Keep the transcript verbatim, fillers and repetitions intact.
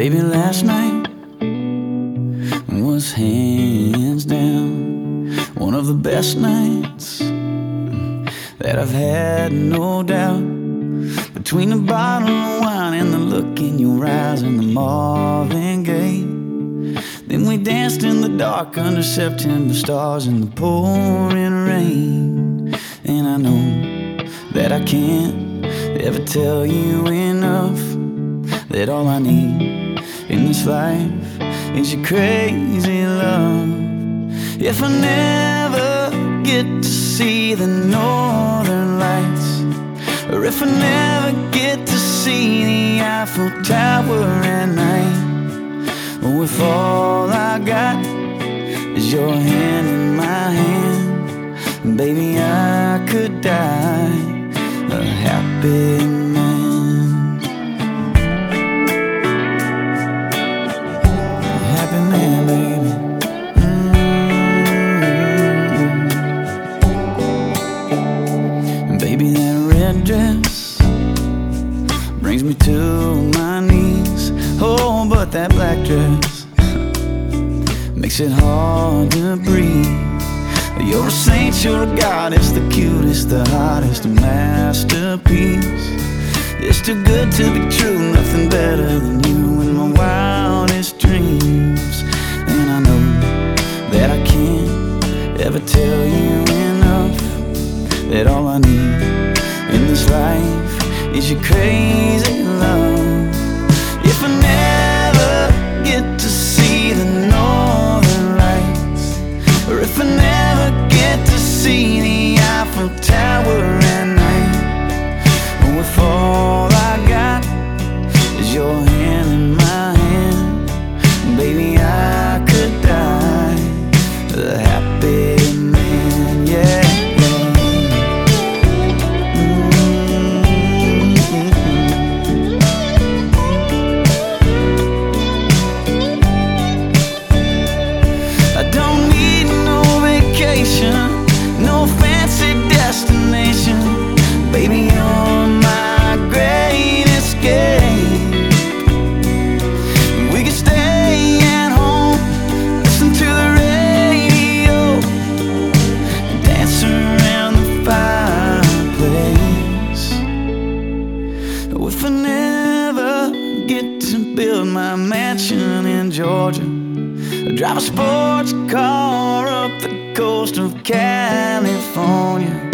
Baby, last night was hands down one of the best nights that I've had, no doubt. Between the bottle of wine and the look in your eyes and the Marvin Gaye, then we danced in the dark under September stars in the pouring rain. And I know that I can't ever tell you enough that all I need in this life is your crazy love. If I never get to see the northern lights, or if I never get to see the Eiffel Tower at night, or if all I got is your hand in my hand, baby, I could die a happy man. Baby, that red dress brings me to my knees. Oh, but that black dress makes it hard to breathe. You're a saint, you're a goddess, the cutest, the hottest, a masterpiece. It's too good to be true, nothing better than you in my wildest dreams. And I know that I can't ever tell you enough that all I need in this life is your crazy love. If I never get to see the northern lights, or if I never get to see the Eiffel Tower at night, or if all I got is your hand in my hand, baby, I could die a happy man, yeah. No fancy destination, baby, you're my great escape. We could stay at home, listen to the radio, dance around the fireplace. If I never get to build my mansion in Georgia, drive a sports car up the coast of California,